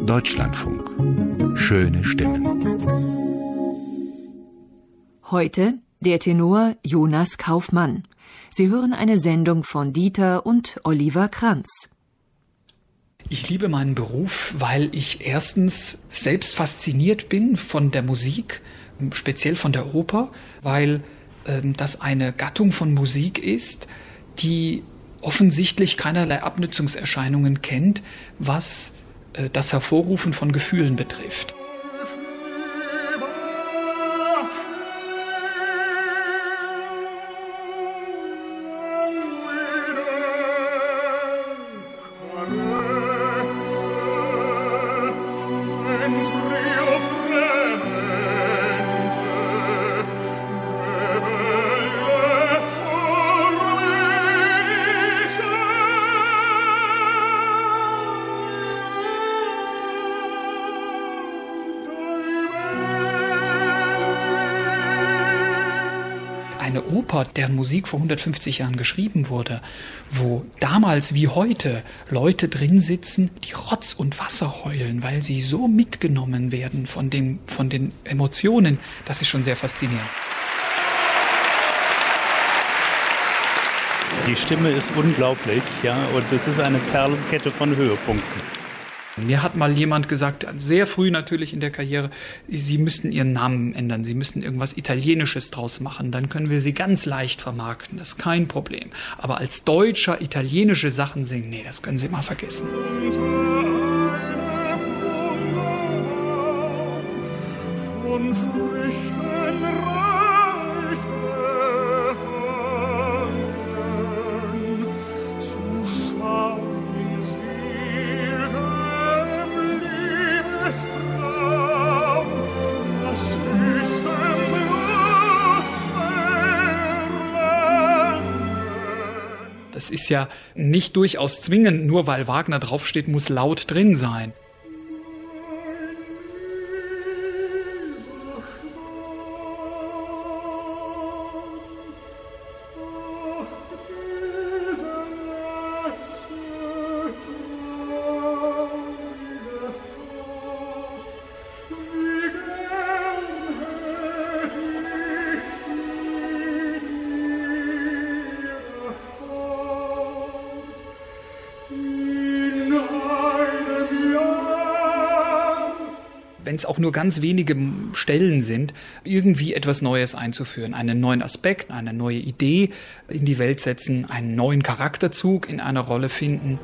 Deutschlandfunk. Schöne Stimmen. Heute der Tenor Jonas Kaufmann. Sie hören eine Sendung von Dieter und Oliver Kranz. Ich liebe meinen Beruf, weil ich erstens selbst fasziniert bin von der Musik, speziell von der Oper, weil das eine Gattung von Musik ist, die offensichtlich keinerlei Abnützungserscheinungen kennt, was das Hervorrufen von Gefühlen betrifft. Eine Oper, deren Musik vor 150 Jahren geschrieben wurde, wo damals wie heute Leute drin sitzen, die Rotz und Wasser heulen, weil sie so mitgenommen werden von den Emotionen, das ist schon sehr faszinierend. Die Stimme ist unglaublich, ja, und es ist eine Perlenkette von Höhepunkten. Mir hat mal jemand gesagt, sehr früh natürlich in der Karriere, Sie müssten Ihren Namen ändern, Sie müssten irgendwas Italienisches draus machen, dann können wir Sie ganz leicht vermarkten, das ist kein Problem. Aber als Deutscher italienische Sachen singen, nee, das können Sie mal vergessen. Von Früchten reich behangen, zu schauen seligem Liebestraum, was höchstem Lust verlangen. Das ist ja nicht durchaus zwingend, nur weil Wagner draufsteht, muss laut drin sein. Wenn es auch nur ganz wenige Stellen sind, irgendwie etwas Neues einzuführen, einen neuen Aspekt, eine neue Idee in die Welt setzen, einen neuen Charakterzug in einer Rolle finden.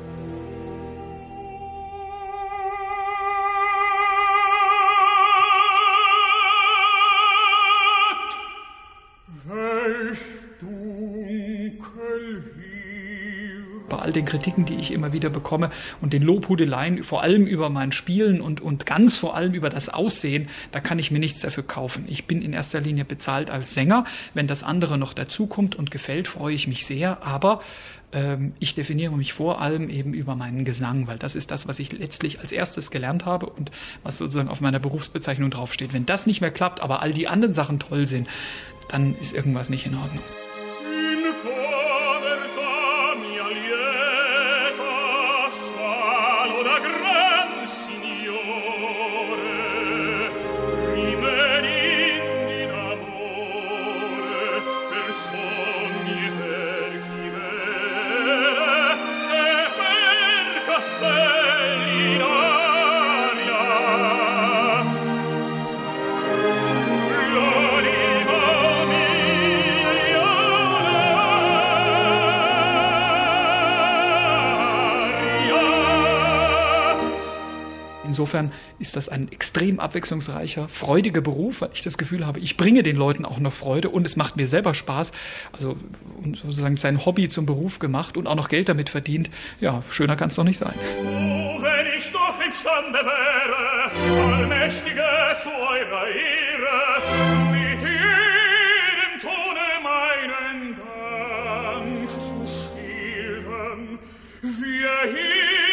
Bei all den Kritiken, die ich immer wieder bekomme und den Lobhudeleien, vor allem über mein Spielen und ganz vor allem über das Aussehen, da kann ich mir nichts dafür kaufen. Ich bin in erster Linie bezahlt als Sänger. Wenn das andere noch dazukommt und gefällt, freue ich mich sehr. Aber ich definiere mich vor allem eben über meinen Gesang, weil das ist das, was ich letztlich als erstes gelernt habe und was sozusagen auf meiner Berufsbezeichnung draufsteht. Wenn das nicht mehr klappt, aber all die anderen Sachen toll sind, dann ist irgendwas nicht in Ordnung. Insofern ist das ein extrem abwechslungsreicher, freudiger Beruf, weil ich das Gefühl habe, ich bringe den Leuten auch noch Freude und es macht mir selber Spaß. Also sozusagen sein Hobby zum Beruf gemacht und auch noch Geld damit verdient. Ja, schöner kann es doch nicht sein. Oh, wenn ich doch imstande wäre, Allmächtige zu eurer Ehre, mit jedem Tone meinen Dank zu schildern, wie er hier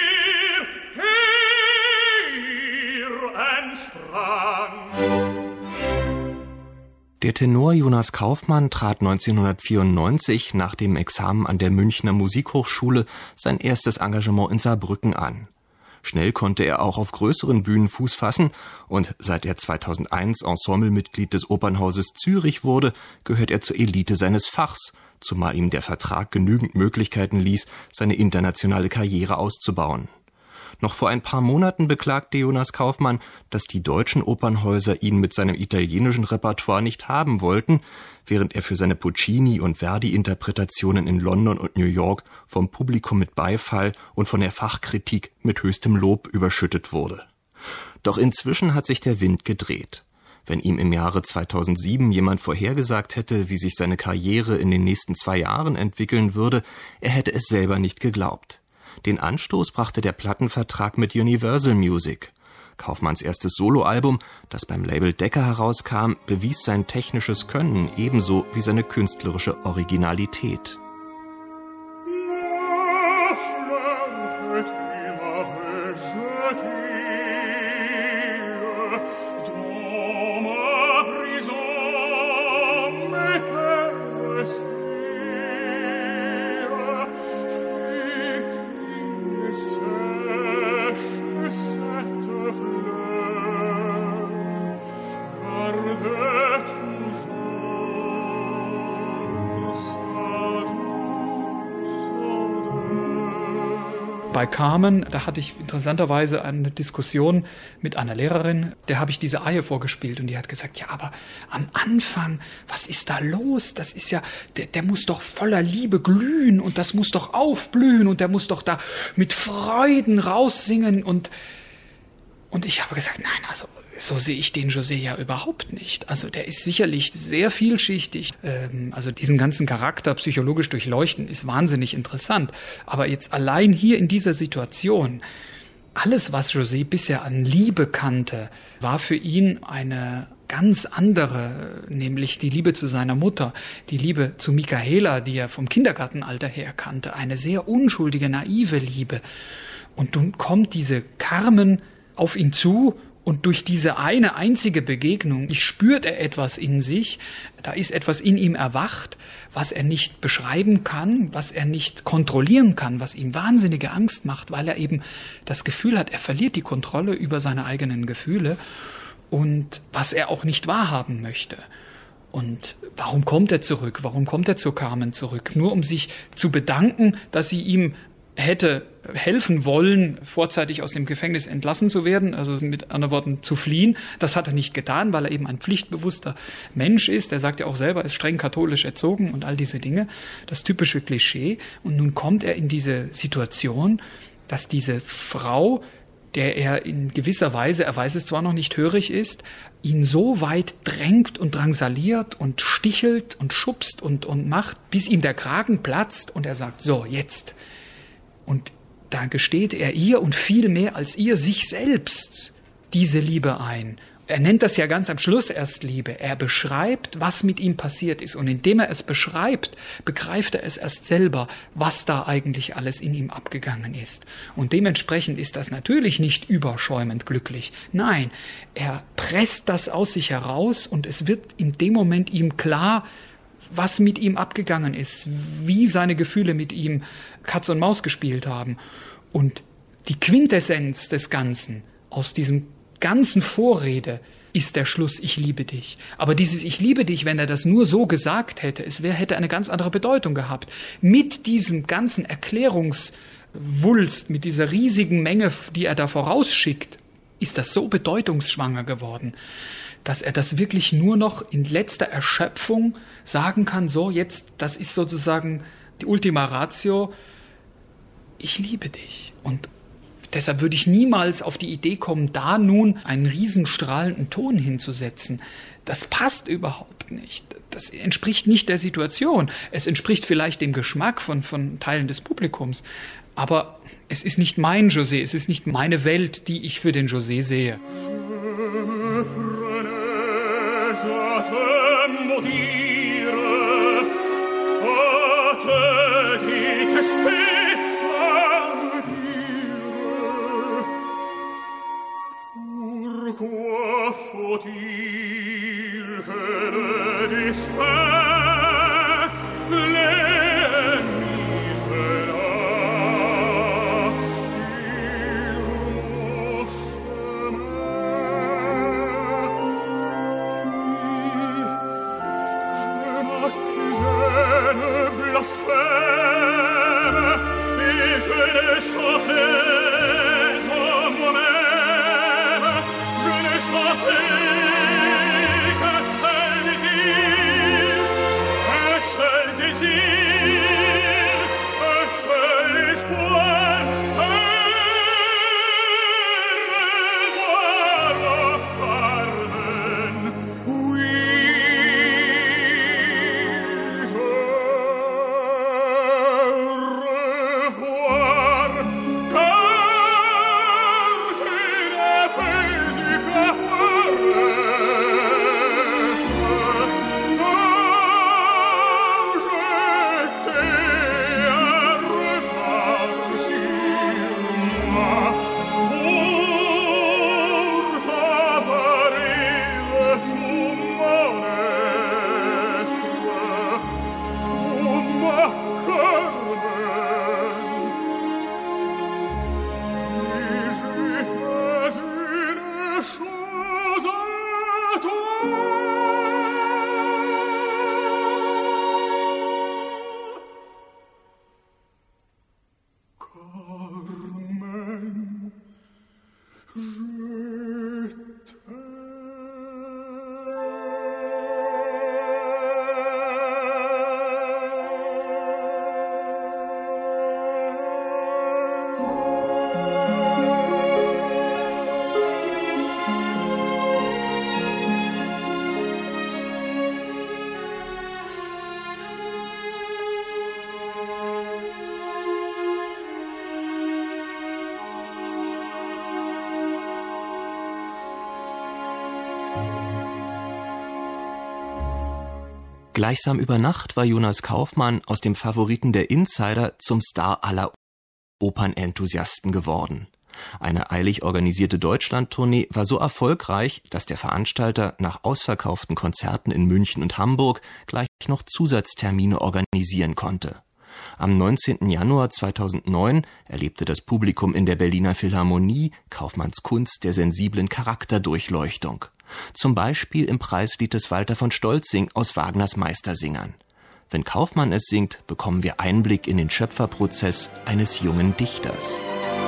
entsprang. Der Tenor Jonas Kaufmann trat 1994 nach dem Examen an der Münchner Musikhochschule sein erstes Engagement in Saarbrücken an. Schnell konnte er auch auf größeren Bühnen Fuß fassen und seit er 2001 Ensemblemitglied des Opernhauses Zürich wurde, gehört er zur Elite seines Fachs, zumal ihm der Vertrag genügend Möglichkeiten ließ, seine internationale Karriere auszubauen. Noch vor ein paar Monaten beklagte Jonas Kaufmann, dass die deutschen Opernhäuser ihn mit seinem italienischen Repertoire nicht haben wollten, während er für seine Puccini- und Verdi-Interpretationen in London und New York vom Publikum mit Beifall und von der Fachkritik mit höchstem Lob überschüttet wurde. Doch inzwischen hat sich der Wind gedreht. Wenn ihm im Jahre 2007 jemand vorhergesagt hätte, wie sich seine Karriere in den nächsten 2 Jahren entwickeln würde, er hätte es selber nicht geglaubt. Den Anstoß brachte der Plattenvertrag mit Universal Music. Kaufmanns erstes Soloalbum, das beim Label Decca herauskam, bewies sein technisches Können ebenso wie seine künstlerische Originalität. Bei Carmen, da hatte ich interessanterweise eine Diskussion mit einer Lehrerin, der habe ich diese Arie vorgespielt und die hat gesagt, ja, aber am Anfang, was ist da los? Das ist ja, der muss doch voller Liebe glühen und das muss doch aufblühen und der muss doch da mit Freuden raussingen und ich habe gesagt, nein, also so sehe ich den José ja überhaupt nicht. Also der ist sicherlich sehr vielschichtig. Also diesen ganzen Charakter psychologisch durchleuchten ist wahnsinnig interessant. Aber jetzt allein hier in dieser Situation, alles, was José bisher an Liebe kannte, war für ihn eine ganz andere, nämlich die Liebe zu seiner Mutter, die Liebe zu Michaela, die er vom Kindergartenalter her kannte, eine sehr unschuldige, naive Liebe. Und nun kommt diese Carmen auf ihn zu und durch diese eine einzige Begegnung spürt er etwas in sich, da ist etwas in ihm erwacht, was er nicht beschreiben kann, was er nicht kontrollieren kann, was ihm wahnsinnige Angst macht, weil er eben das Gefühl hat, er verliert die Kontrolle über seine eigenen Gefühle und was er auch nicht wahrhaben möchte. Und warum kommt er zurück? Warum kommt er zu Carmen zurück? Nur um sich zu bedanken, dass sie ihm hätte helfen wollen, vorzeitig aus dem Gefängnis entlassen zu werden, also mit anderen Worten zu fliehen. Das hat er nicht getan, weil er eben ein pflichtbewusster Mensch ist. Er sagt ja auch selber, er ist streng katholisch erzogen und all diese Dinge, das typische Klischee. Und nun kommt er in diese Situation, dass diese Frau, der er in gewisser Weise, er weiß es zwar noch nicht, hörig ist, ihn so weit drängt und drangsaliert und stichelt und schubst und macht, bis ihm der Kragen platzt und er sagt, so, jetzt. Und da gesteht er ihr und viel mehr als ihr sich selbst diese Liebe ein. Er nennt das ja ganz am Schluss erst Liebe. Er beschreibt, was mit ihm passiert ist. Und indem er es beschreibt, begreift er es erst selber, was da eigentlich alles in ihm abgegangen ist. Und dementsprechend ist das natürlich nicht überschäumend glücklich. Nein, er presst das aus sich heraus und es wird in dem Moment ihm klar, was mit ihm abgegangen ist, wie seine Gefühle mit ihm Katz und Maus gespielt haben. Und die Quintessenz des Ganzen, aus diesem ganzen Vorrede, ist der Schluss, ich liebe dich. Aber dieses Ich liebe dich, wenn er das nur so gesagt hätte, hätte eine ganz andere Bedeutung gehabt. Mit diesem ganzen Erklärungswulst, mit dieser riesigen Menge, die er da vorausschickt, ist das so bedeutungsschwanger geworden, dass er das wirklich nur noch in letzter Erschöpfung sagen kann, so jetzt, das ist sozusagen die Ultima Ratio, ich liebe dich. Und deshalb würde ich niemals auf die Idee kommen, da nun einen riesenstrahlenden Ton hinzusetzen. Das passt überhaupt nicht. Das entspricht nicht der Situation. Es entspricht vielleicht dem Geschmack von Teilen des Publikums. Aber es ist nicht mein José, es ist nicht meine Welt, die ich für den José sehe. Gleichsam über Nacht war Jonas Kaufmann aus dem Favoriten der Insider zum Star aller Opernenthusiasten geworden. Eine eilig organisierte Deutschlandtournee war so erfolgreich, dass der Veranstalter nach ausverkauften Konzerten in München und Hamburg gleich noch Zusatztermine organisieren konnte. Am 19. Januar 2009 erlebte das Publikum in der Berliner Philharmonie Kaufmanns Kunst der sensiblen Charakterdurchleuchtung. Zum Beispiel im Preislied des Walter von Stolzing aus Wagners Meistersingern. Wenn Kaufmann es singt, bekommen wir Einblick in den Schöpferprozess eines jungen Dichters.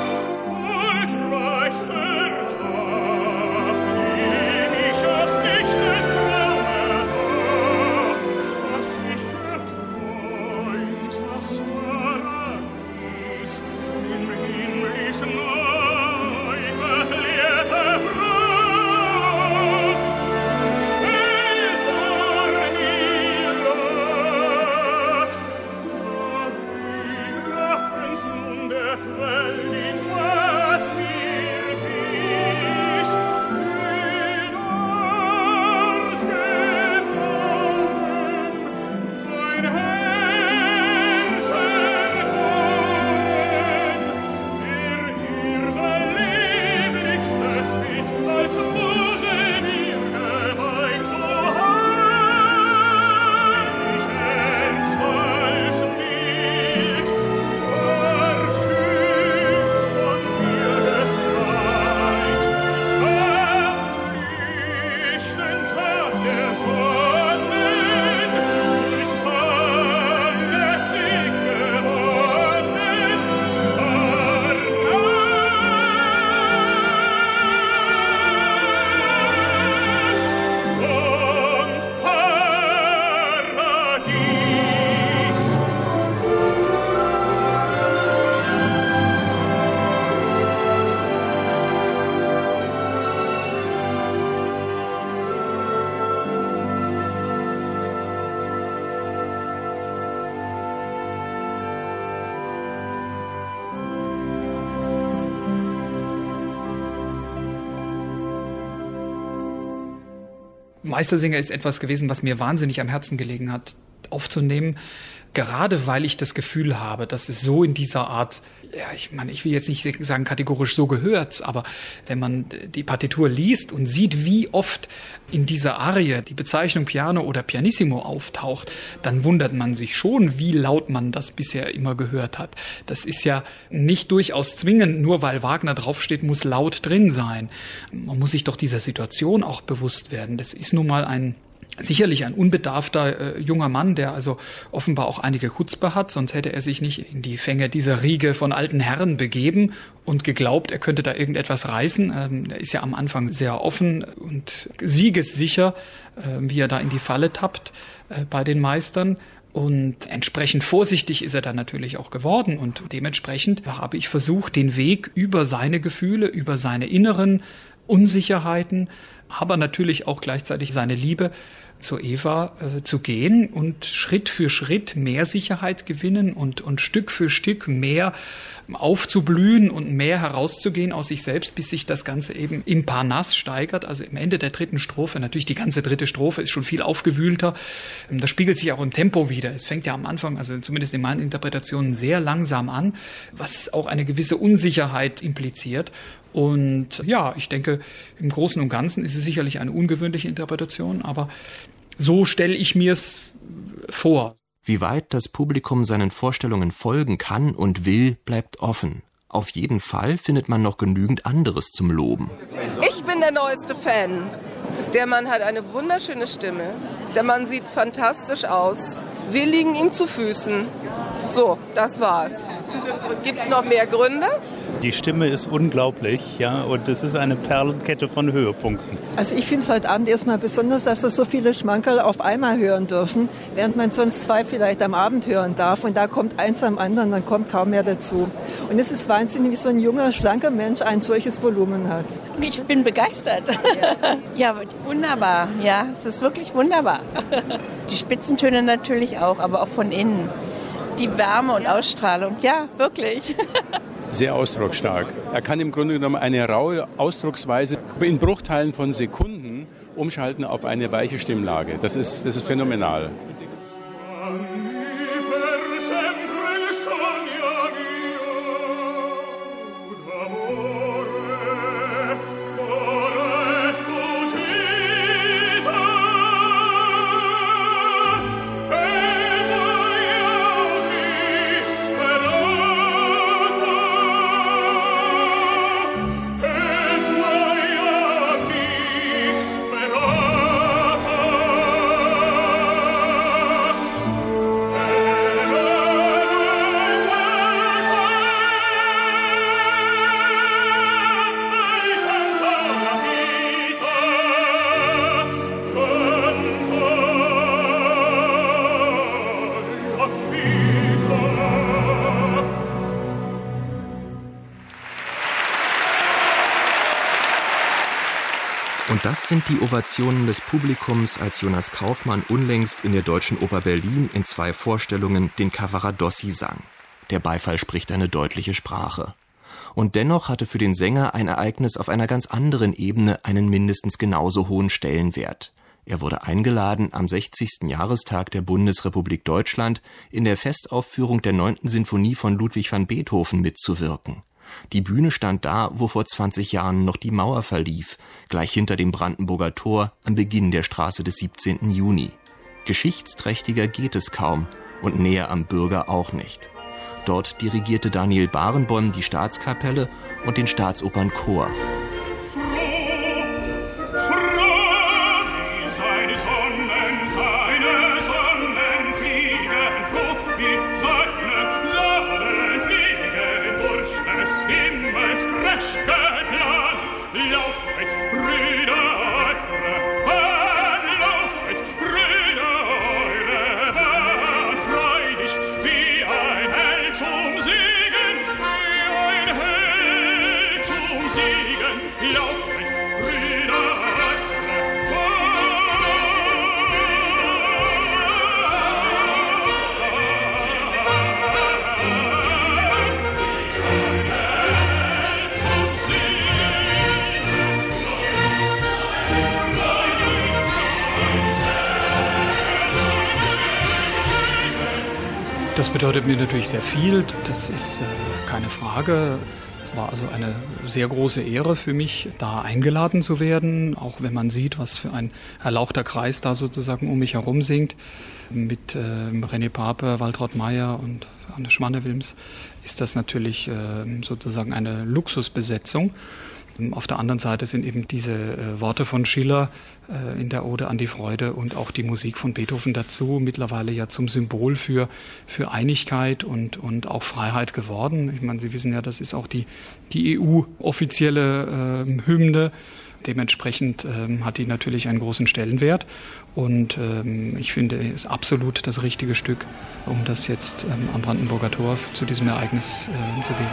Meistersinger ist etwas gewesen, was mir wahnsinnig am Herzen gelegen hat, aufzunehmen. Gerade weil ich das Gefühl habe, dass es so in dieser Art, ja, ich will jetzt nicht sagen kategorisch so gehört's, aber wenn man die Partitur liest und sieht, wie oft in dieser Arie die Bezeichnung Piano oder Pianissimo auftaucht, dann wundert man sich schon, wie laut man das bisher immer gehört hat. Das ist ja nicht durchaus zwingend, nur weil Wagner draufsteht, muss laut drin sein. Man muss sich doch dieser Situation auch bewusst werden. Das ist nun mal sicherlich ein unbedarfter junger Mann, der also offenbar auch einige Chutzpe hat, sonst hätte er sich nicht in die Fänge dieser Riege von alten Herren begeben und geglaubt, er könnte da irgendetwas reißen. Er ist ja am Anfang sehr offen und siegessicher, wie er da in die Falle tappt bei den Meistern. Und entsprechend vorsichtig ist er dann natürlich auch geworden und dementsprechend habe ich versucht, den Weg über seine Gefühle, über seine inneren Unsicherheiten, aber natürlich auch gleichzeitig seine Liebe zu Eva zu gehen und Schritt für Schritt mehr Sicherheit gewinnen und Stück für Stück mehr aufzublühen und mehr herauszugehen aus sich selbst, bis sich das Ganze eben im Parnass steigert. Also im Ende der dritten Strophe, natürlich die ganze dritte Strophe ist schon viel aufgewühlter. Das spiegelt sich auch im Tempo wieder. Es fängt ja am Anfang, also zumindest in meinen Interpretationen, sehr langsam an, was auch eine gewisse Unsicherheit impliziert. Und ja, ich denke, im Großen und Ganzen ist es sicherlich eine ungewöhnliche Interpretation, aber so stelle ich mir es vor. Wie weit das Publikum seinen Vorstellungen folgen kann und will, bleibt offen. Auf jeden Fall findet man noch genügend anderes zum Loben. Ich bin der neueste Fan. Der Mann hat eine wunderschöne Stimme. Der Mann sieht fantastisch aus. Wir liegen ihm zu Füßen. So, das war's. Gibt's noch mehr Gründe? Die Stimme ist unglaublich, ja, und es ist eine Perlenkette von Höhepunkten. Also ich finde es heute Abend erstmal besonders, dass wir so viele Schmankerl auf einmal hören dürfen, während man sonst 2 vielleicht am Abend hören darf. Und da kommt eins am anderen, dann kommt kaum mehr dazu. Und es ist wahnsinnig, wie so ein junger, schlanker Mensch ein solches Volumen hat. Ich bin begeistert. Ja, wunderbar. Ja, es ist wirklich wunderbar. Die Spitzentöne natürlich auch, aber auch von innen. Die Wärme und Ausstrahlung, ja, wirklich. Sehr ausdrucksstark. Er kann im Grunde genommen eine raue Ausdrucksweise in Bruchteilen von Sekunden umschalten auf eine weiche Stimmlage. Das ist phänomenal. Und das sind die Ovationen des Publikums, als Jonas Kaufmann unlängst in der Deutschen Oper Berlin in 2 Vorstellungen den Cavaradossi sang. Der Beifall spricht eine deutliche Sprache. Und dennoch hatte für den Sänger ein Ereignis auf einer ganz anderen Ebene einen mindestens genauso hohen Stellenwert. Er wurde eingeladen, am 60. Jahrestag der Bundesrepublik Deutschland in der Festaufführung der 9. Sinfonie von Ludwig van Beethoven mitzuwirken. Die Bühne stand da, wo vor 20 Jahren noch die Mauer verlief, gleich hinter dem Brandenburger Tor am Beginn der Straße des 17. Juni. Geschichtsträchtiger geht es kaum und näher am Bürger auch nicht. Dort dirigierte Daniel Barenboim die Staatskapelle und den Staatsopernchor. Das bedeutet mir natürlich sehr viel, das ist keine Frage. Es war also eine sehr große Ehre für mich, da eingeladen zu werden, auch wenn man sieht, was für ein erlauchter Kreis da sozusagen um mich herum singt. Mit René Pape, Waltraud Meyer und Anne Schmanne-Wilms ist das natürlich sozusagen eine Luxusbesetzung. Auf der anderen Seite sind eben diese Worte von Schiller in der Ode an die Freude und auch die Musik von Beethoven dazu mittlerweile ja zum Symbol für Einigkeit und auch Freiheit geworden. Ich meine, Sie wissen ja, das ist auch die EU-offizielle Hymne. Dementsprechend hat die natürlich einen großen Stellenwert und ich finde, es ist absolut das richtige Stück, um das jetzt am Brandenburger Tor zu diesem Ereignis zu geben.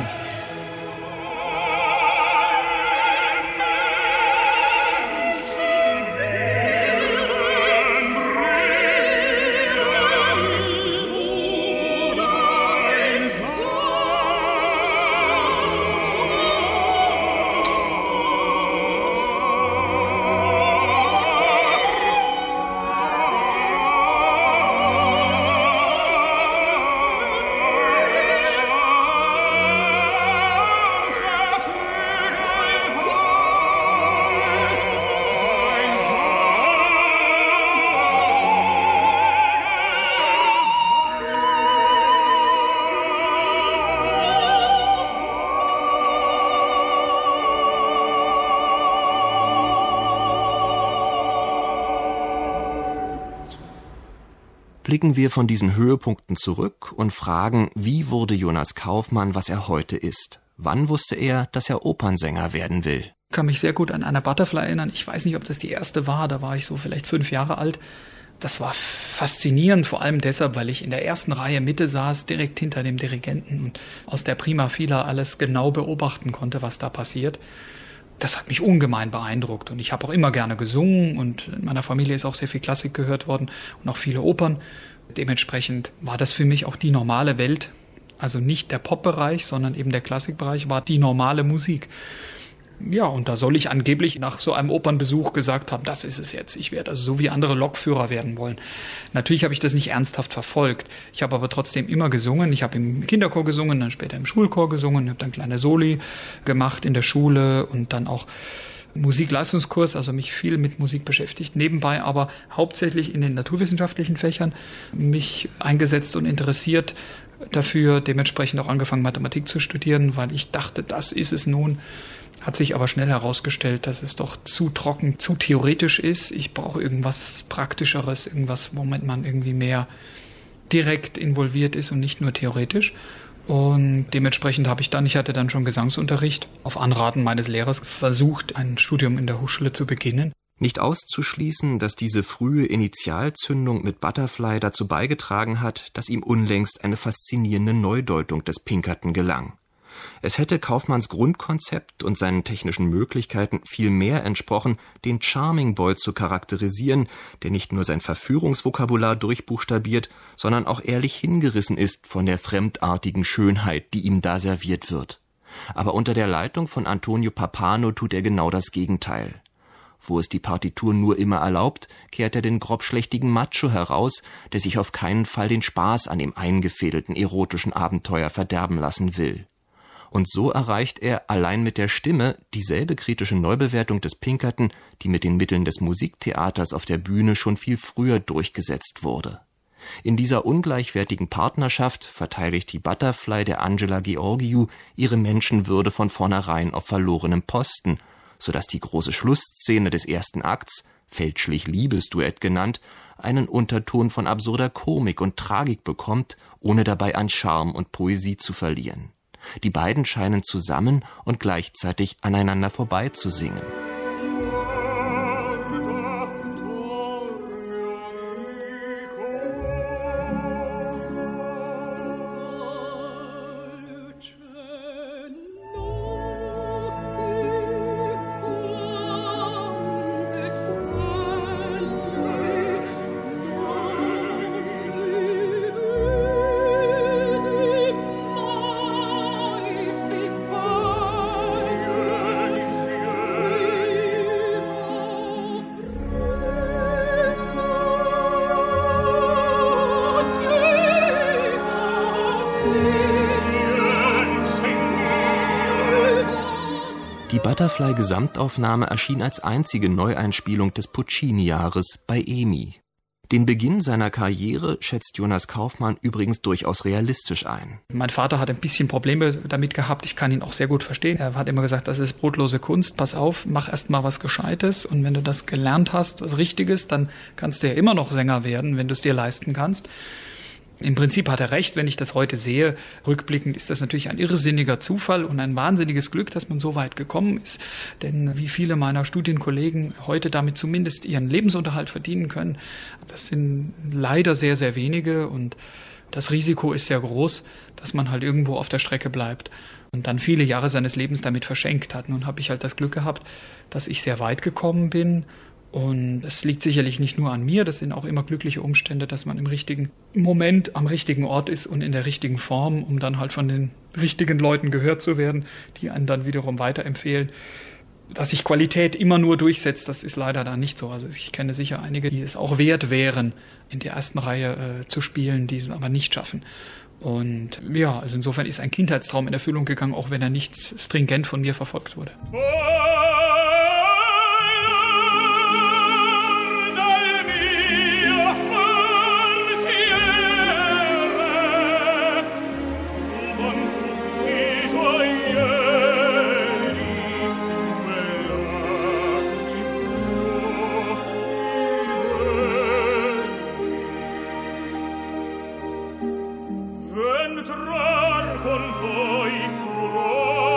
Blicken wir von diesen Höhepunkten zurück und fragen, wie wurde Jonas Kaufmann, was er heute ist? Wann wusste er, dass er Opernsänger werden will? Ich kann mich sehr gut an Anna Butterfly erinnern. Ich weiß nicht, ob das die erste war. Da war ich so vielleicht 5 Jahre alt. Das war faszinierend, vor allem deshalb, weil ich in der ersten Reihe Mitte saß, direkt hinter dem Dirigenten und aus der Prima Fila alles genau beobachten konnte, was da passiert. Das hat mich ungemein beeindruckt und ich habe auch immer gerne gesungen und in meiner Familie ist auch sehr viel Klassik gehört worden und auch viele Opern. Dementsprechend war das für mich auch die normale Welt, also nicht der Pop-Bereich, sondern eben der Klassikbereich war die normale Musik. Ja, und da soll ich angeblich nach so einem Opernbesuch gesagt haben, das ist es jetzt, ich werde also so wie andere Lokführer werden wollen. Natürlich habe ich das nicht ernsthaft verfolgt. Ich habe aber trotzdem immer gesungen. Ich habe im Kinderchor gesungen, dann später im Schulchor gesungen, habe dann kleine Soli gemacht in der Schule und dann auch Musikleistungskurs, also mich viel mit Musik beschäftigt, nebenbei aber hauptsächlich in den naturwissenschaftlichen Fächern mich eingesetzt und interessiert dafür, dementsprechend auch angefangen Mathematik zu studieren, weil ich dachte, das ist es nun. Hat sich aber schnell herausgestellt, dass es doch zu trocken, zu theoretisch ist. Ich brauche irgendwas Praktischeres, irgendwas, womit man irgendwie mehr direkt involviert ist und nicht nur theoretisch. Und dementsprechend ich hatte dann schon Gesangsunterricht, auf Anraten meines Lehrers versucht, ein Studium in der Hochschule zu beginnen. Nicht auszuschließen, dass diese frühe Initialzündung mit Butterfly dazu beigetragen hat, dass ihm unlängst eine faszinierende Neudeutung des Pinkerton gelang. Es hätte Kaufmanns Grundkonzept und seinen technischen Möglichkeiten viel mehr entsprochen, den Charming Boy zu charakterisieren, der nicht nur sein Verführungsvokabular durchbuchstabiert, sondern auch ehrlich hingerissen ist von der fremdartigen Schönheit, die ihm da serviert wird. Aber unter der Leitung von Antonio Pappano tut er genau das Gegenteil. Wo es die Partitur nur immer erlaubt, kehrt er den grobschlächtigen Macho heraus, der sich auf keinen Fall den Spaß an dem eingefädelten erotischen Abenteuer verderben lassen will. Und so erreicht er allein mit der Stimme dieselbe kritische Neubewertung des Pinkerton, die mit den Mitteln des Musiktheaters auf der Bühne schon viel früher durchgesetzt wurde. In dieser ungleichwertigen Partnerschaft verteidigt die Butterfly der Angela Gheorghiu ihre Menschenwürde von vornherein auf verlorenem Posten, sodass die große Schlussszene des ersten Akts, fälschlich Liebesduett genannt, einen Unterton von absurder Komik und Tragik bekommt, ohne dabei an Charme und Poesie zu verlieren. Die beiden scheinen zusammen und gleichzeitig aneinander vorbei zu singen. Die Butterfly-Gesamtaufnahme erschien als einzige Neueinspielung des Puccini-Jahres bei EMI. Den Beginn seiner Karriere schätzt Jonas Kaufmann übrigens durchaus realistisch ein. Mein Vater hat ein bisschen Probleme damit gehabt, ich kann ihn auch sehr gut verstehen. Er hat immer gesagt, das ist brotlose Kunst, pass auf, mach erst mal was Gescheites und wenn du das gelernt hast, was Richtiges, dann kannst du ja immer noch Sänger werden, wenn du es dir leisten kannst. Im Prinzip hat er recht, wenn ich das heute sehe. Rückblickend ist das natürlich ein irrsinniger Zufall und ein wahnsinniges Glück, dass man so weit gekommen ist. Denn wie viele meiner Studienkollegen heute damit zumindest ihren Lebensunterhalt verdienen können, das sind leider sehr, sehr wenige. Und das Risiko ist sehr groß, dass man halt irgendwo auf der Strecke bleibt und dann viele Jahre seines Lebens damit verschenkt hat. Nun habe ich halt das Glück gehabt, dass ich sehr weit gekommen bin. Und es liegt sicherlich nicht nur an mir, das sind auch immer glückliche Umstände, dass man im richtigen Moment am richtigen Ort ist und in der richtigen Form, um dann halt von den richtigen Leuten gehört zu werden, die einen dann wiederum weiterempfehlen. Dass sich Qualität immer nur durchsetzt, das ist leider da nicht so. Also ich kenne sicher einige, die es auch wert wären, in der ersten Reihe zu spielen, die es aber nicht schaffen. Und ja, also insofern ist ein Kindheitstraum in Erfüllung gegangen, auch wenn er nicht stringent von mir verfolgt wurde. Con voi,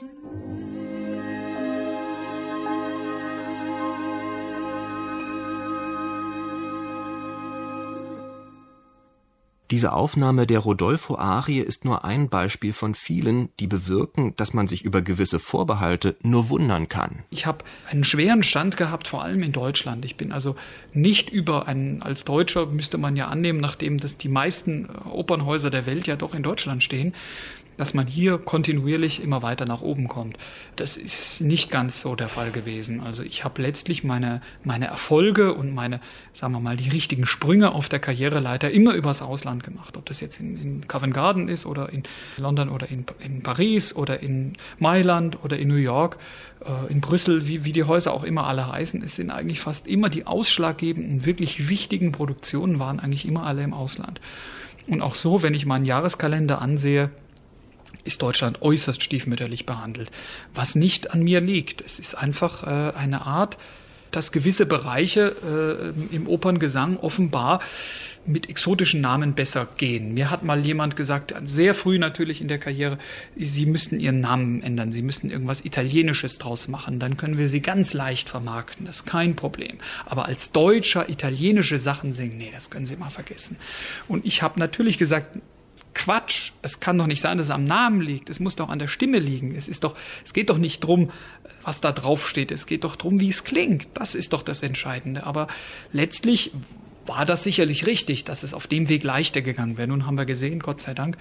Diese Aufnahme der Rodolfo-Arie ist nur ein Beispiel von vielen, die bewirken, dass man sich über gewisse Vorbehalte nur wundern kann. Ich habe einen schweren Stand gehabt, vor allem in Deutschland. Ich bin also nicht als Deutscher müsste man ja annehmen, nachdem das die meisten Opernhäuser der Welt ja doch in Deutschland stehen, dass man hier kontinuierlich immer weiter nach oben kommt. Das ist nicht ganz so der Fall gewesen. Also ich habe letztlich meine Erfolge und die richtigen Sprünge auf der Karriereleiter immer übers Ausland gemacht. Ob das jetzt in Covent Garden ist oder in London oder in Paris oder in Mailand oder in New York, in Brüssel, wie die Häuser auch immer alle heißen. Es sind eigentlich fast immer die ausschlaggebenden, wirklich wichtigen Produktionen waren eigentlich immer alle im Ausland. Und auch so, wenn ich meinen Jahreskalender ansehe, ist Deutschland äußerst stiefmütterlich behandelt, was nicht an mir liegt. Es ist einfach eine Art, dass gewisse Bereiche im Operngesang offenbar mit exotischen Namen besser gehen. Mir hat mal jemand gesagt, sehr früh natürlich in der Karriere, Sie müssten Ihren Namen ändern, Sie müssten irgendwas Italienisches draus machen, dann können wir Sie ganz leicht vermarkten, das ist kein Problem. Aber als Deutscher italienische Sachen singen, nee, das können Sie mal vergessen. Und ich habe natürlich gesagt, Quatsch, es kann doch nicht sein, dass es am Namen liegt. Es muss doch an der Stimme liegen. Es geht doch nicht drum, was da drauf steht. Es geht doch drum, wie es klingt. Das ist doch das Entscheidende. Aber letztlich war das sicherlich richtig, dass es auf dem Weg leichter gegangen wäre. Nun haben wir gesehen, Gott sei Dank,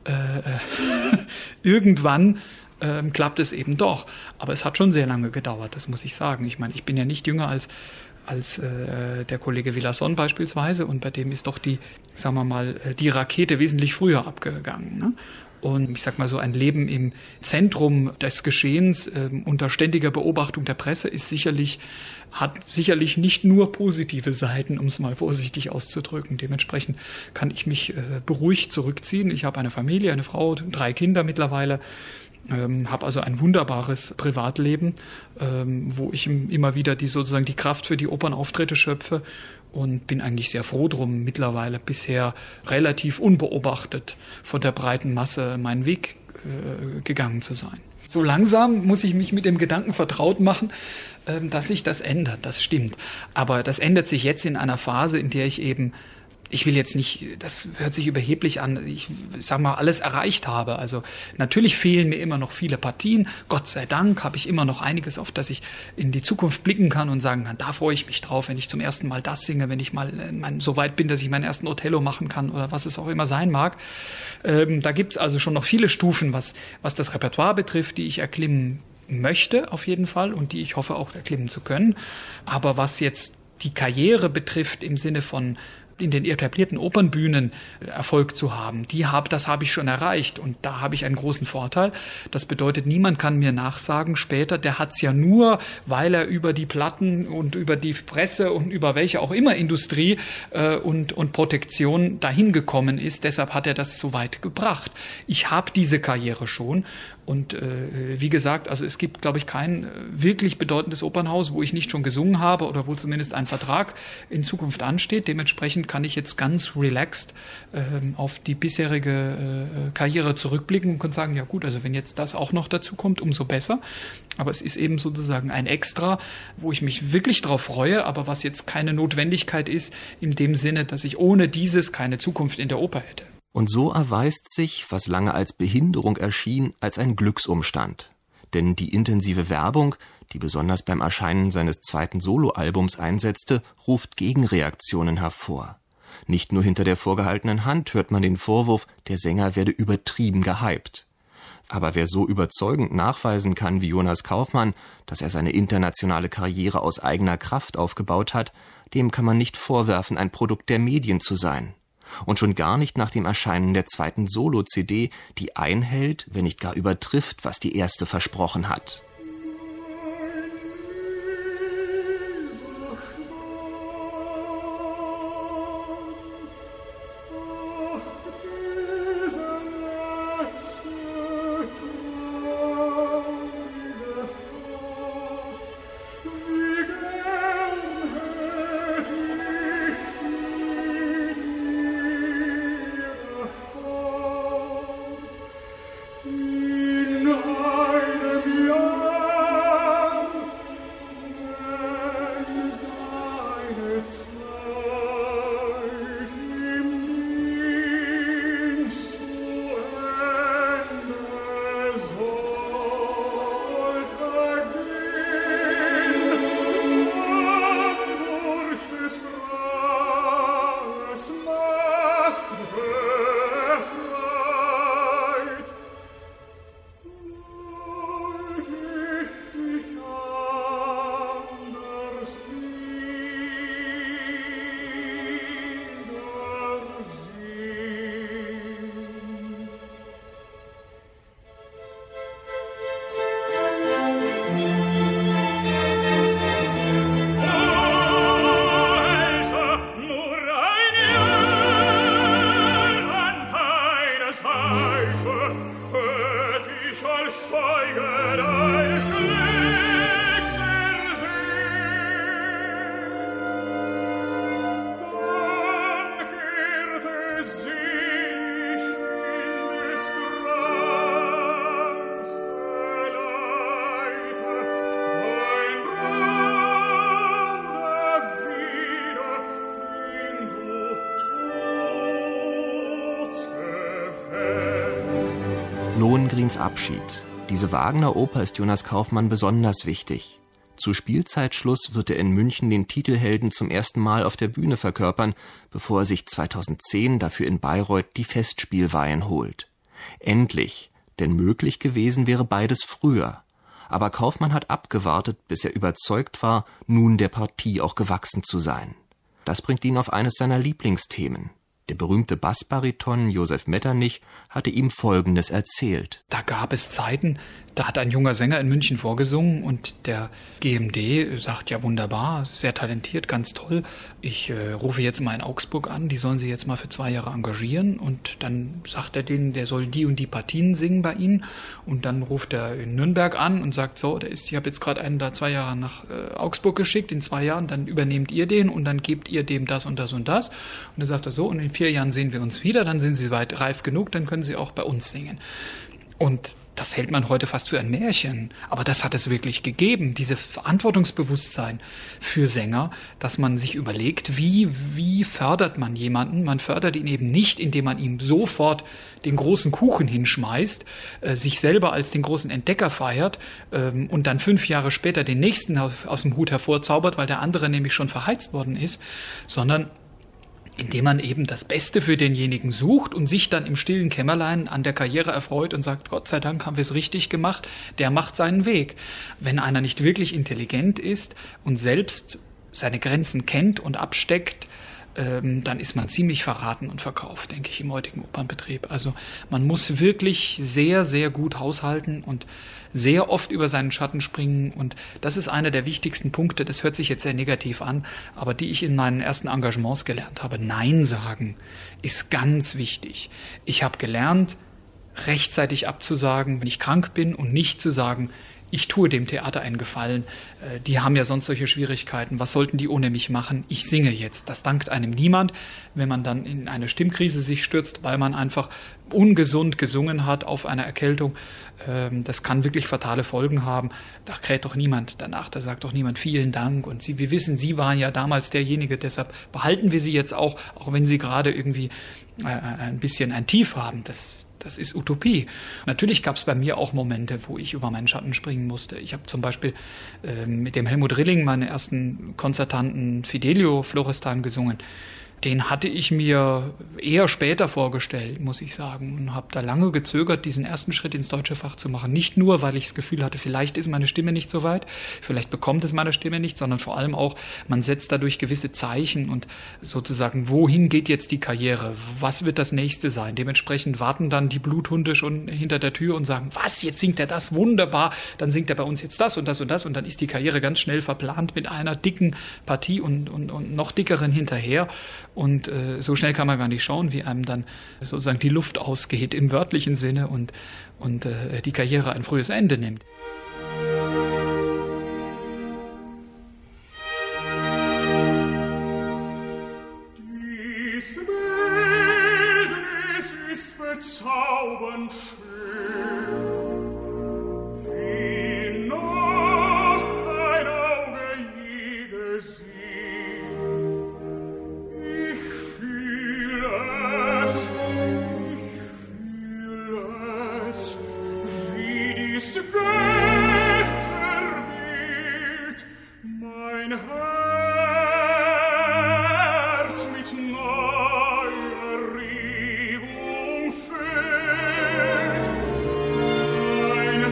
irgendwann klappt es eben doch. Aber es hat schon sehr lange gedauert, das muss ich sagen. Ich meine, ich bin ja nicht jünger als der Kollege Villasson beispielsweise, und bei dem ist doch die Rakete wesentlich früher abgegangen, ne? Und ich sag mal so, ein Leben im Zentrum des Geschehens unter ständiger Beobachtung der Presse hat sicherlich nicht nur positive Seiten, um es mal vorsichtig auszudrücken. Dementsprechend kann ich mich beruhigt zurückziehen. Ich habe eine Familie, eine Frau, 3 Kinder mittlerweile. Habe also ein wunderbares Privatleben, wo ich immer wieder die Kraft für die Opernauftritte schöpfe, und bin eigentlich sehr froh drum, mittlerweile bisher relativ unbeobachtet von der breiten Masse meinen Weg gegangen zu sein. So langsam muss ich mich mit dem Gedanken vertraut machen, dass sich das ändert, das stimmt. Aber das ändert sich jetzt in einer Phase, in der ich will jetzt nicht, das hört sich überheblich an, alles erreicht habe. Also natürlich fehlen mir immer noch viele Partien. Gott sei Dank habe ich immer noch einiges, auf das ich in die Zukunft blicken kann und sagen kann, da freue ich mich drauf, wenn ich zum ersten Mal das singe, wenn ich mal so weit bin, dass ich meinen ersten Othello machen kann oder was es auch immer sein mag. Da gibt's also schon noch viele Stufen, was das Repertoire betrifft, die ich erklimmen möchte auf jeden Fall und die ich hoffe auch erklimmen zu können. Aber was jetzt die Karriere betrifft im Sinne von in den etablierten Opernbühnen Erfolg zu haben, das habe ich schon erreicht, und da habe ich einen großen Vorteil. Das bedeutet, niemand kann mir nachsagen später, der hat's ja nur, weil er über die Platten und über die Presse und über welche auch immer Industrie und Protektion dahin gekommen ist, deshalb hat er das so weit gebracht. Ich habe diese Karriere schon. Und wie gesagt, also es gibt, glaube ich, kein wirklich bedeutendes Opernhaus, wo ich nicht schon gesungen habe oder wo zumindest ein Vertrag in Zukunft ansteht. Dementsprechend kann ich jetzt ganz relaxed auf die bisherige Karriere zurückblicken und kann sagen, ja gut, also wenn jetzt das auch noch dazu kommt, umso besser. Aber es ist eben sozusagen ein Extra, wo ich mich wirklich drauf freue, aber was jetzt keine Notwendigkeit ist, in dem Sinne, dass ich ohne dieses keine Zukunft in der Oper hätte. Und so erweist sich, was lange als Behinderung erschien, als ein Glücksumstand. Denn die intensive Werbung, die besonders beim Erscheinen seines 2. Soloalbums einsetzte, ruft Gegenreaktionen hervor. Nicht nur hinter der vorgehaltenen Hand hört man den Vorwurf, der Sänger werde übertrieben gehypt. Aber wer so überzeugend nachweisen kann wie Jonas Kaufmann, dass er seine internationale Karriere aus eigener Kraft aufgebaut hat, dem kann man nicht vorwerfen, ein Produkt der Medien zu sein. Und schon gar nicht nach dem Erscheinen der 2. Solo-CD, die einhält, wenn nicht gar übertrifft, was die erste versprochen hat. In einem Katalins Abschied. Diese Wagner-Oper ist Jonas Kaufmann besonders wichtig. Zu Spielzeitschluss wird er in München den Titelhelden zum ersten Mal auf der Bühne verkörpern, bevor er sich 2010 dafür in Bayreuth die Festspielweihen holt. Endlich, denn möglich gewesen wäre beides früher. Aber Kaufmann hat abgewartet, bis er überzeugt war, nun der Partie auch gewachsen zu sein. Das bringt ihn auf eines seiner Lieblingsthemen. Der berühmte Bassbariton Josef Metternich hatte ihm Folgendes erzählt. Da gab es Zeiten, da hat ein junger Sänger in München vorgesungen und der GMD sagt, ja wunderbar, sehr talentiert, ganz toll. Ich rufe jetzt mal in Augsburg an, die sollen sie jetzt mal für 2 Jahre engagieren. Und dann sagt er denen, der soll die und die Partien singen bei ihnen. Und dann ruft er in Nürnberg an und sagt, so, ich habe jetzt gerade einen da 2 Jahre nach Augsburg geschickt, in 2 Jahren, dann übernehmt ihr den und dann gebt ihr dem das und das und das. Und dann sagt er so, und in 4 Jahren sehen wir uns wieder, dann sind sie weit reif genug, dann können sie auch bei uns singen. Und das hält man heute fast für ein Märchen, aber das hat es wirklich gegeben, dieses Verantwortungsbewusstsein für Sänger, dass man sich überlegt, wie fördert man jemanden? Man fördert ihn eben nicht, indem man ihm sofort den großen Kuchen hinschmeißt, sich selber als den großen Entdecker feiert und dann 5 Jahre später den nächsten aus dem Hut hervorzaubert, weil der andere nämlich schon verheizt worden ist, sondern indem man eben das Beste für denjenigen sucht und sich dann im stillen Kämmerlein an der Karriere erfreut und sagt, Gott sei Dank haben wir es richtig gemacht, der macht seinen Weg. Wenn einer nicht wirklich intelligent ist und selbst seine Grenzen kennt und absteckt, dann ist man ziemlich verraten und verkauft, denke ich, im heutigen Opernbetrieb. Also man muss wirklich sehr, sehr gut haushalten und sehr oft über seinen Schatten springen. Und das ist einer der wichtigsten Punkte, das hört sich jetzt sehr negativ an, aber die ich in meinen ersten Engagements gelernt habe. Nein sagen ist ganz wichtig. Ich habe gelernt, rechtzeitig abzusagen, wenn ich krank bin und nicht zu sagen, ich tue dem Theater einen Gefallen, die haben ja sonst solche Schwierigkeiten, was sollten die ohne mich machen? Ich singe jetzt. Das dankt einem niemand, wenn man dann in eine Stimmkrise sich stürzt, weil man einfach ungesund gesungen hat auf einer Erkältung. Das kann wirklich fatale Folgen haben. Da kräht doch niemand danach, da sagt doch niemand vielen Dank. Und wir wissen, Sie waren ja damals derjenige, deshalb behalten wir Sie jetzt auch wenn Sie gerade irgendwie ein bisschen ein Tief haben. Das ist Utopie. Natürlich gab es bei mir auch Momente, wo ich über meinen Schatten springen musste. Ich habe zum Beispiel mit dem Helmut Rilling meinen ersten konzertanten Fidelio Florestan gesungen. Den hatte ich mir eher später vorgestellt, muss ich sagen, und habe da lange gezögert, diesen ersten Schritt ins deutsche Fach zu machen. Nicht nur, weil ich das Gefühl hatte, vielleicht ist meine Stimme nicht so weit, vielleicht bekommt es meine Stimme nicht, sondern vor allem auch, man setzt dadurch gewisse Zeichen und sozusagen, wohin geht jetzt die Karriere? Was wird das nächste sein? Dementsprechend warten dann die Bluthunde schon hinter der Tür und sagen, was, jetzt singt er das? Wunderbar, dann singt er bei uns jetzt das und das und das und dann ist die Karriere ganz schnell verplant mit einer dicken Partie und noch dickeren hinterher. Und so schnell kann man gar nicht schauen, wie einem dann sozusagen die Luft ausgeht im wörtlichen Sinne und die Karriere ein frühes Ende nimmt. Dies Bildnis ist bezaubernd schön, wie noch ein Auge je gesehen. Götterbild, mein Herz mit neuer Regung füllt, mein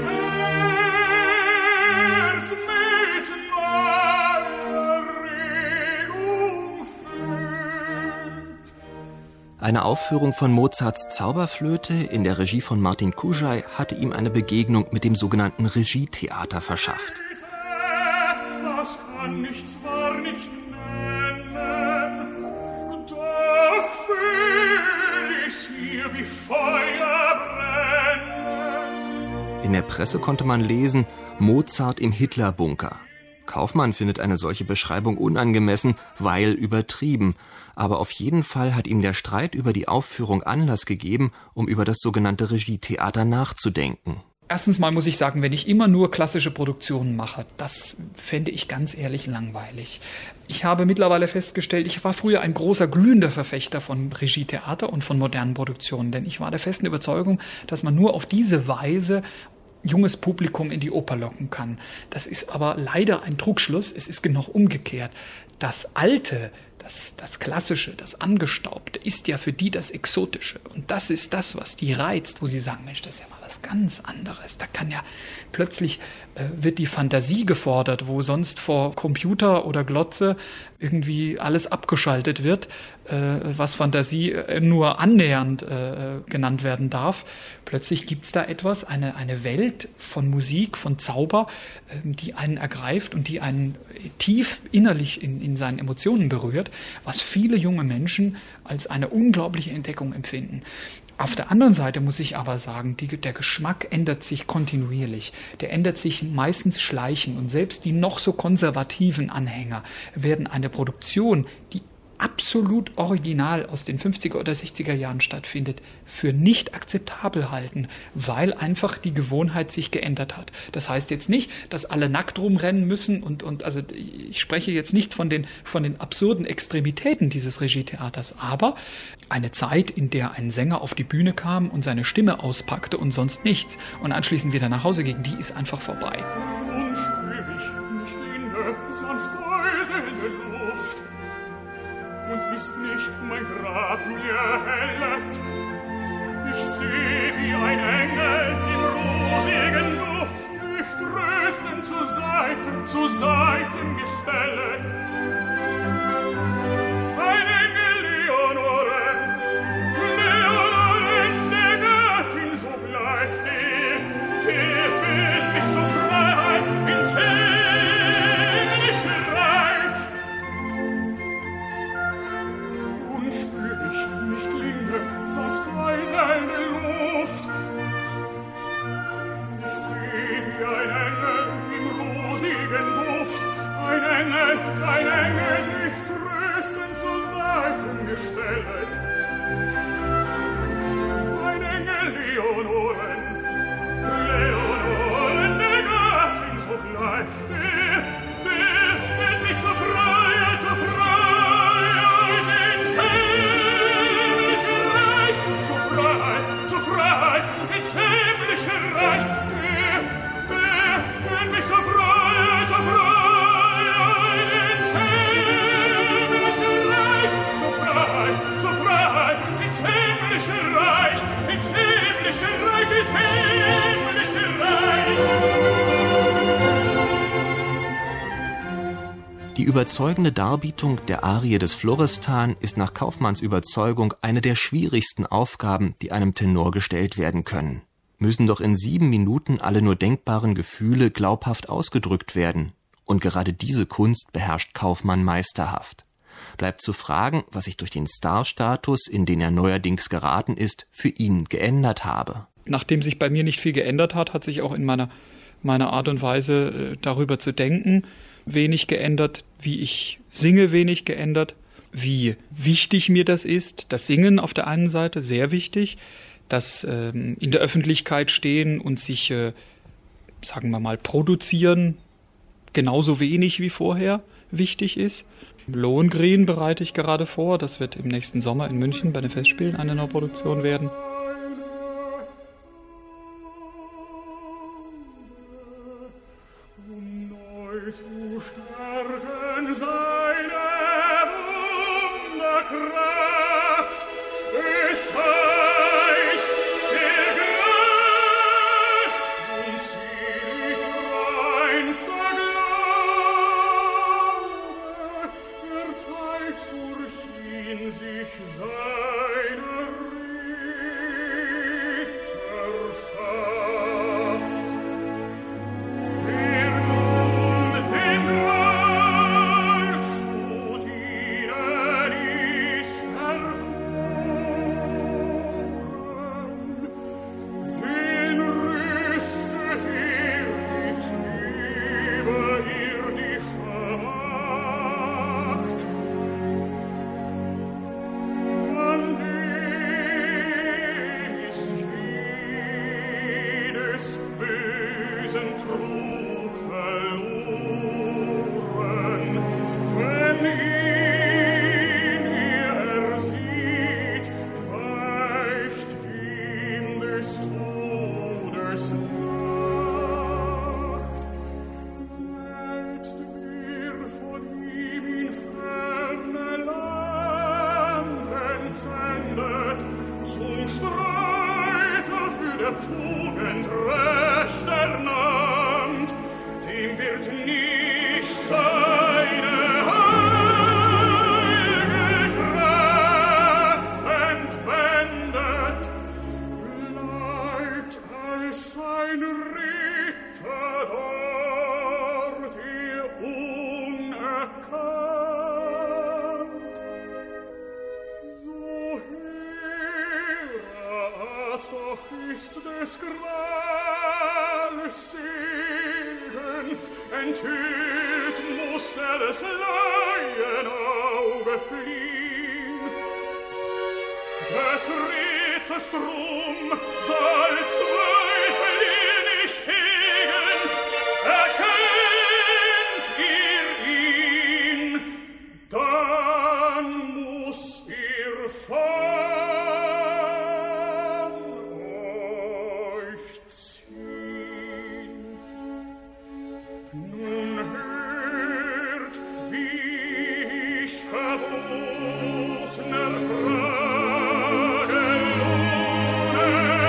Herz mit neuer Regung füllt. Eine Aufführung von Mozarts Zauberflöte in der Regie von Martin Kuschaj hatte ihm eine Begegnung mit dem sogenannten Regietheater verschafft. Etwas kann ich zwar nicht nennen, doch fühl ich's hier wie Feuer brennen. In der Presse konnte man lesen, Mozart im Hitlerbunker. Kaufmann findet eine solche Beschreibung unangemessen, weil übertrieben. Aber auf jeden Fall hat ihm der Streit über die Aufführung Anlass gegeben, um über das sogenannte Regietheater nachzudenken. Erstens mal muss ich sagen, wenn ich immer nur klassische Produktionen mache, das fände ich ganz ehrlich langweilig. Ich habe mittlerweile festgestellt, ich war früher ein großer, glühender Verfechter von Regietheater und von modernen Produktionen, denn ich war der festen Überzeugung, dass man nur auf diese Weise junges Publikum in die Oper locken kann. Das ist aber leider ein Trugschluss. Es ist genau umgekehrt. Das Alte, das Klassische, das Angestaubte ist ja für die das Exotische. Und das ist das, was die reizt, wo sie sagen, Mensch, das ist ja mal was ganz anderes. Da kann ja plötzlich wird die Fantasie gefordert, wo sonst vor Computer oder Glotze irgendwie alles abgeschaltet wird, was Fantasie nur annähernd genannt werden darf. Plötzlich gibt's da etwas, eine Welt von Musik, von Zauber, die einen ergreift und die einen tief innerlich in seinen Emotionen berührt, was viele junge Menschen als eine unglaubliche Entdeckung empfinden. Auf der anderen Seite muss ich aber sagen, der Geschmack ändert sich kontinuierlich. Der ändert sich meistens schleichend und selbst die noch so konservativen Anhänger werden eine Produktion, die absolut original aus den 50er oder 60er Jahren stattfindet, für nicht akzeptabel halten, weil einfach die Gewohnheit sich geändert hat. Das heißt jetzt nicht, dass alle nackt rumrennen müssen und also ich spreche jetzt nicht von den absurden Extremitäten dieses Regietheaters, aber eine Zeit, in der ein Sänger auf die Bühne kam und seine Stimme auspackte und sonst nichts und anschließend wieder nach Hause ging, die ist einfach vorbei. Und ist nicht mein Grab mir hellet. Ich seh wie ein Engel im rosigen Duft, mich tröstend zu Seiten gestellet. Ein Engel Leonoren, der Göttin sogleich, die führt mich zur Freiheit ins himmlische Reich. Spür ich nicht Linde, sanft reiselnde Luft. Ich seh wie ein Engel im rosigen Duft, ein Engel sich tröstend zur Seiten gestellt. Ein Engel Leonoren, der Göttin sogleich, der wird mich zur Freiheit ins himmlische Reich, zur Freiheit ins himmlische Reich, der wird mich zur Freiheit ins himmlische Reich, zur Freiheit ins himmlische Reich, ins himmlische Reich, ins himmlische Reich. Die überzeugende Darbietung der Arie des Florestan ist nach Kaufmanns Überzeugung eine der schwierigsten Aufgaben, die einem Tenor gestellt werden können. Müssen doch in 7 Minuten alle nur denkbaren Gefühle glaubhaft ausgedrückt werden. Und gerade diese Kunst beherrscht Kaufmann meisterhaft. Bleibt zu fragen, was sich durch den Starstatus, in den er neuerdings geraten ist, für ihn geändert habe. Nachdem sich bei mir nicht viel geändert hat, hat sich auch in meiner Art und Weise darüber zu denken wenig geändert, wie ich singe wenig geändert, wie wichtig mir das ist. Das Singen auf der einen Seite, sehr wichtig, das in der Öffentlichkeit stehen und sich, sagen wir mal, produzieren, genauso wenig wie vorher wichtig ist. Lohengrin bereite ich gerade vor, das wird im nächsten Sommer in München bei den Festspielen eine neue Produktion werden. Zu stärken seine Wunderkraft, es heißt, der Grad und selig reinster Glaube, teilt durch ihn sich seine Ritterschaft. Dem Grad zu dienen ist bösen Trug verloren, wenn ihn er sieht, weicht ihm des Todes Nacht. Selbst wir von ihm in ferne Land entsendet, zum Streiter für der Tugend Recht ernannt, dem wird nicht seine heilige Kraft entwendet, bleibt als sein Ritter dort ihr unerkannt. So herat doch ist des Grales Segen, enthüllt muss des Laienauge fliehen. Des Ritters Drum soll Zweifel ihr nicht hegen, erkennt ihr ihn, dann muss ihr von euch ziehen. Nun hört, wie ich verbotner Frage lohne,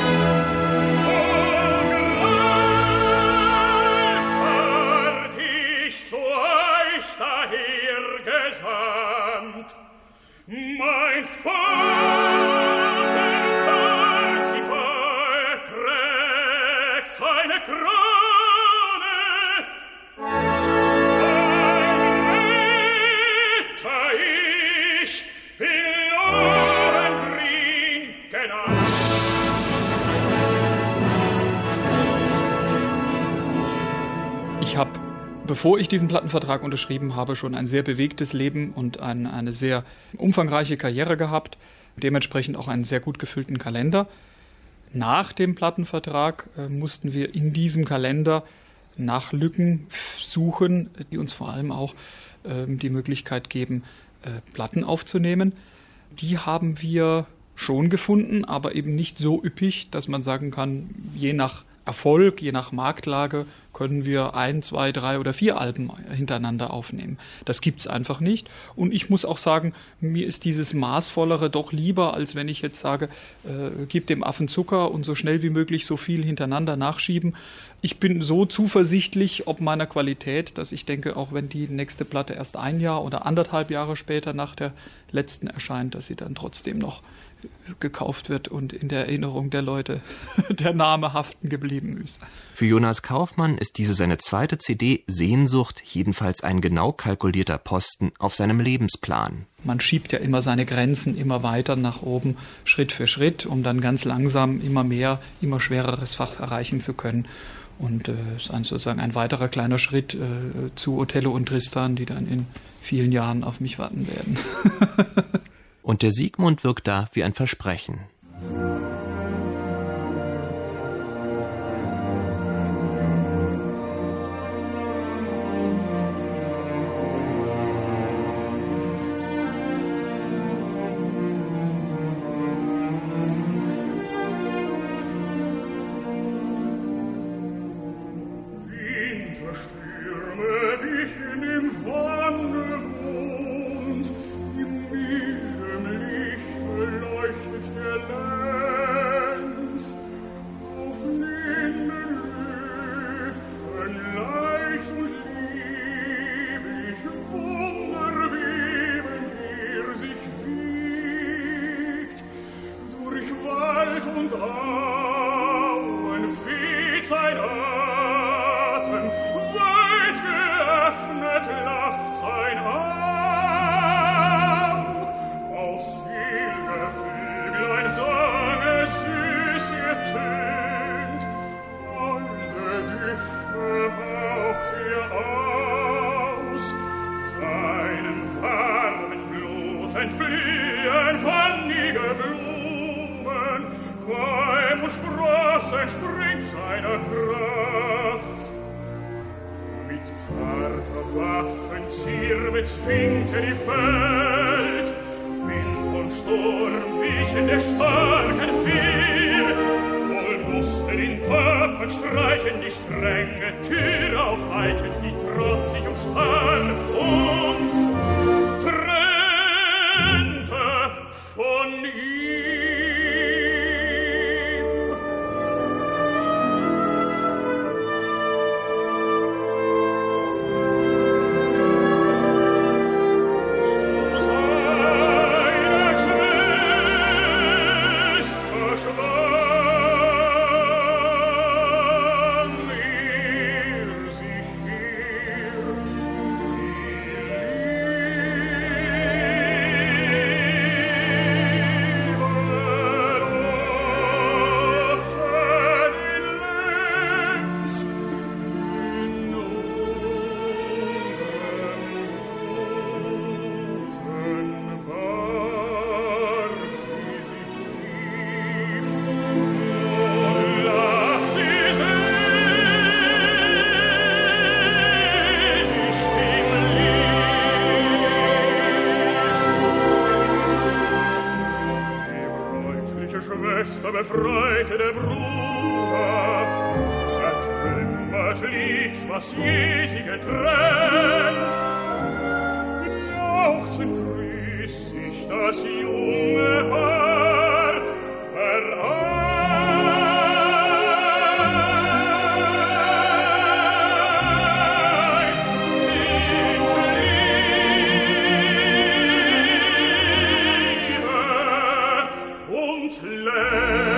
Fahrt ich so euch daher gesandt, mein Vater Parsifal trägt seine Krone, ein Ritter ich bin Lohengrin genannt. Ich habe, bevor ich diesen Plattenvertrag unterschrieben habe, schon ein sehr bewegtes Leben und eine sehr umfangreiche Karriere gehabt, dementsprechend auch einen sehr gut gefüllten Kalender. Nach dem Plattenvertrag mussten wir in diesem Kalender nach Lücken suchen, die uns vor allem auch die Möglichkeit geben, Platten aufzunehmen. Die haben wir schon gefunden, aber eben nicht so üppig, dass man sagen kann, je nach Erfolg, je nach Marktlage können wir 1, 2, 3 oder 4 Alben hintereinander aufnehmen. Das gibt's einfach nicht. Und ich muss auch sagen, mir ist dieses Maßvollere doch lieber, als wenn ich jetzt sage, gib dem Affen Zucker und so schnell wie möglich so viel hintereinander nachschieben. Ich bin so zuversichtlich ob meiner Qualität, dass ich denke, auch wenn die nächste Platte erst 1 Jahr oder 1,5 Jahre später nach der letzten erscheint, dass sie dann trotzdem noch gekauft wird und in der Erinnerung der Leute der Name haften geblieben ist. Für Jonas Kaufmann ist diese seine zweite CD Sehnsucht jedenfalls ein genau kalkulierter Posten auf seinem Lebensplan. Man schiebt ja immer seine Grenzen immer weiter nach oben, Schritt für Schritt, um dann ganz langsam immer mehr, immer schwereres Fach erreichen zu können. Und ist sozusagen ein weiterer kleiner Schritt zu Othello und Tristan, die dann in vielen Jahren auf mich warten werden. Und der Sigmund wirkt da wie ein Versprechen. Winterstürme wichen im Wannemond, im mildem Lichte leuchtet der Lenz. Auf linden Lüften leicht und lieblich wunderwebend sich wiegt. Durch Wald und Auen weht sein Atem, weit geöffnet lacht sein Aug. Aus Seelgeflüglein Sange süß ertönt, alle Düfte haucht aus. Seinem warmen Blut entblühen wannige Blumen, Keim und Spross entspringt seiner Kraft. Waffenzier bezwingte die Welt, Wind und Sturm wichen der starken Vier, wohl musste den Töpfen streichen die strenge Tür auf Eichen, die trotzig und starr uns trennte von ihm. Befreite der Bruder, zertrümmert liegt, was je sie getrennt. Jauchzend grüßt sich das junge Paar, vereint, singt Liebe und lässt